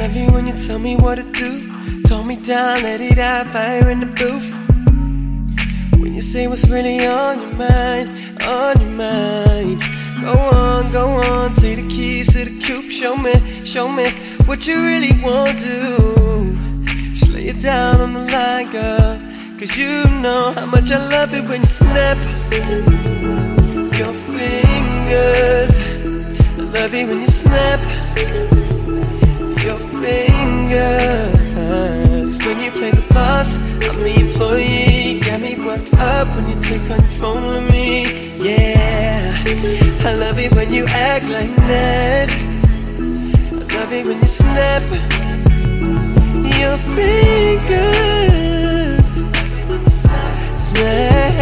love you when you tell me what to do. Tone me down, let it out, fire in the booth. When you say what's really on your mind, on your mind. Go on, take the keys to the coupe. Show me what you really want to do. Just lay it down on the line, girl, 'cause you know how much I love it when you snap your fingers. I love it when you snap your fingers. When you play the boss, I'm the employee. Got me worked up when you take control of me. Yeah, I love it when you act like that. I love it when you snap your fingers. Snap.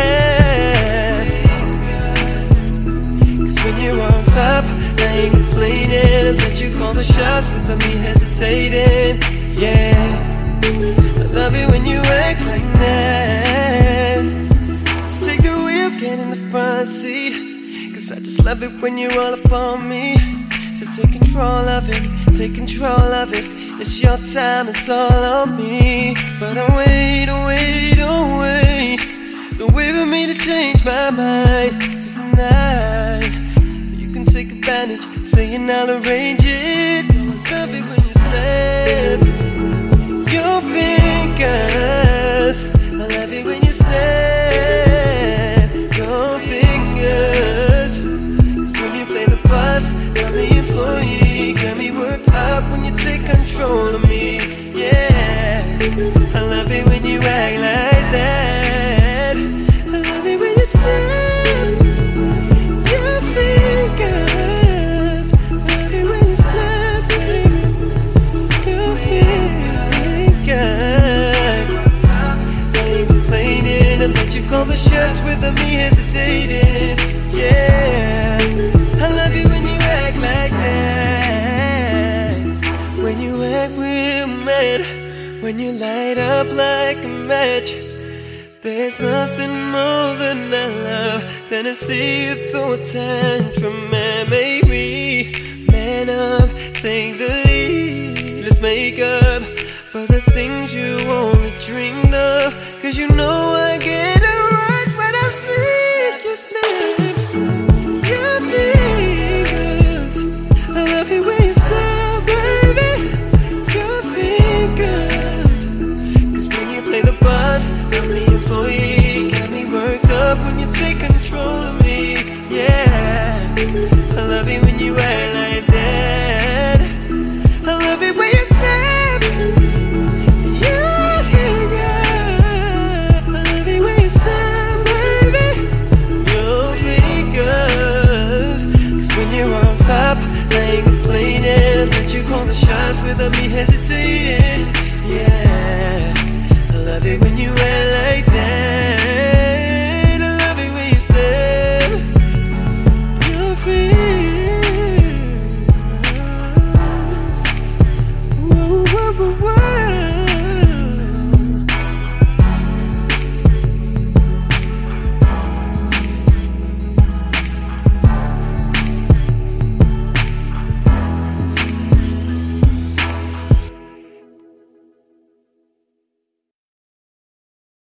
'Cause when you're on top, I ain't complaining. I let you call the shots without me hesitating. Yeah, I love it when you act like that. Take the wheel, get in the front seat, 'cause I just love it when you're all up on me. So take control of it, take control of it. It's your time, it's all on me. But don't wait, don't wait, don't wait. Don't wait for me to change my mind. 'Cause tonight you can take advantage, saying I'll arrange it. I love it when you snap your fingers. I love it when you snap your fingers. 'Cause when you play the boss, I'm the employee. Got me worked up when you take control of me. Yeah, I love it when you act like that. I love it when you snap your fingers. I love it when you snap your fingers. I ain't complaining. I let you call the shots without me hesitating. Yeah, I love you when you act like that. When you act real mad, when you light up like a match. There's nothing more than I love than to see you throw a tantrum. Man, maybe man up, take the lead. Let's make up for the things you only dreamed of. 'Cause you know I get it right when I see you snap your fingers. I love it when you snap, baby, your fingers. 'Cause when you play the boss, I'm the employee. Got me worked up when you take control of me. Yeah, I love it when you act like that. I love it when you snap your fingers. I love it when you snap, baby, your fingers. 'Cause when you're on top, I ain't complaining. I let you call the shots without me hesitating.